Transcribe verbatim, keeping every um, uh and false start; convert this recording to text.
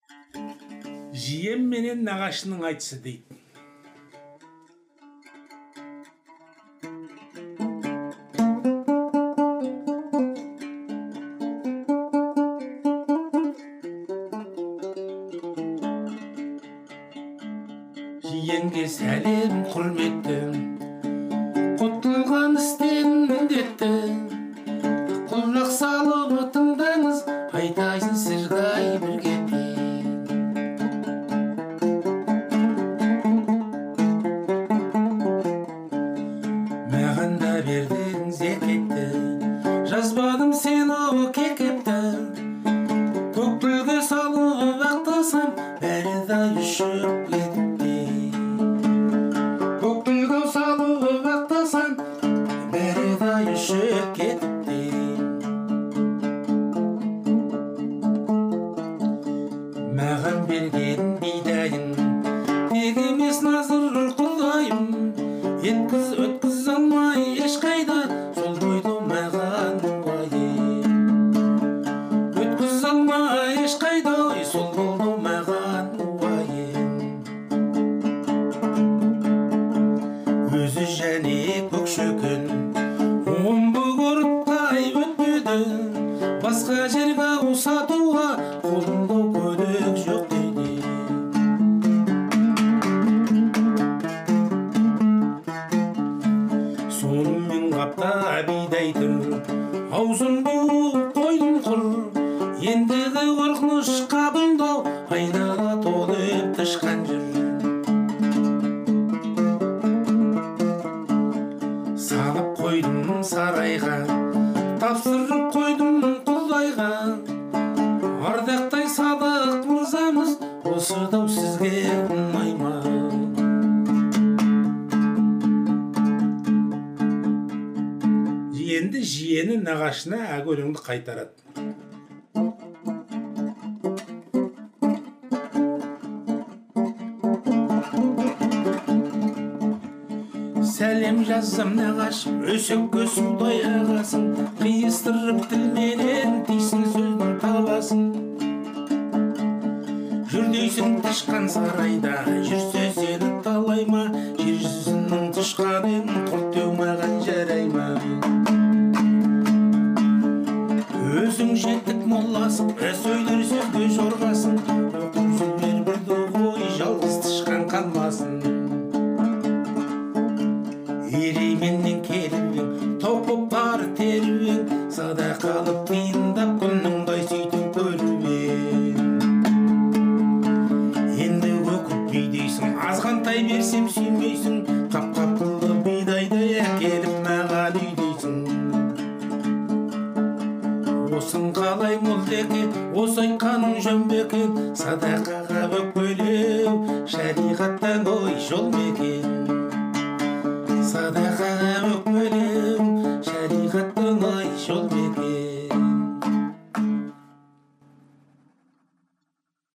Жиен менен нағашының айтысы дейді. Жиенге сәлем құрметтім, құтылған істен міндетті. Құлақ салып тыңдаңыз, айтайын сырдай бір кетті. Маған да бердің зекетті, жазбадым сен о кекепті. Көкпілге салып ақтасам, бәрі да үшіп кетті. Көкпілге салып ақтасам, бәрі да үшіп кетті. Маған берген бидайын, тек емес назыр құдайым. Еткіз өткіз алмай ешқайда, сол қойды маған уайым. Өткіз алмай ешқайда, сол болды маған уайым. Өзі және көкшөкін омбы көріптай өтпеді. Басқа жерге ұсатуға қолымда көлік жоқ дейді. Сонымен қапта бидай тұр, аузын буып қойдым құр. Ендігі қорқыныш қабылдау, айнаға толып тышқан жүр. Салып қойдым сарайға, тапсырып қойдым құдайға. Ардақтай садық мырзамыз, осы дау сізге ұнай ма? Енді жиені нағашына әгөліңді қайтарады. Сәлем жазсам нағашым, өсекке судай ағасың. Қиыстырып тілменен тисін сөздің табасын. Жүрдейсің тышқан сарайда, жүрсе сені талай ма? Жер жүзінің тышқанын құрт деу маған жарай ма? Өзің жеттік молласың, сөйлер сөзге жорғасың. Оқып жүрер бірді ғой, жалғыз тышқан қалмасын. Ерейменнен келіп ең, тоқып бар теріп ең. Садақалып тиындап күніңдай сөйтіп көріп ең. Енді өкіп бидейсің, азғантай берсем сүймейсің. Қап-қапылы бидайдай әкеліп маған үйдейсің. Осың қалай молдекен, осы айтқаның жөн бекен. Садақаға өкпелеу, шариғаттан ой жол мекен. Садақаға өкпелеу,